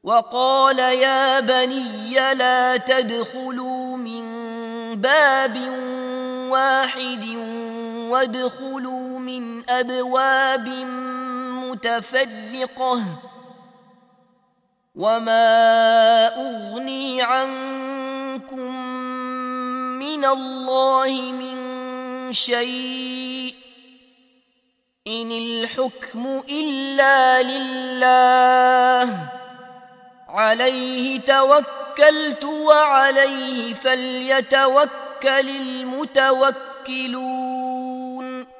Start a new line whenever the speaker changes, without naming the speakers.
وقال يا بني لا تدخلوا من باب واحد وادخلوا من أبواب متفرقة وما أغني عنكم من الله من شيء إن الحكم إلا لله عليه توكلت وعليه فليتوكل المتوكلون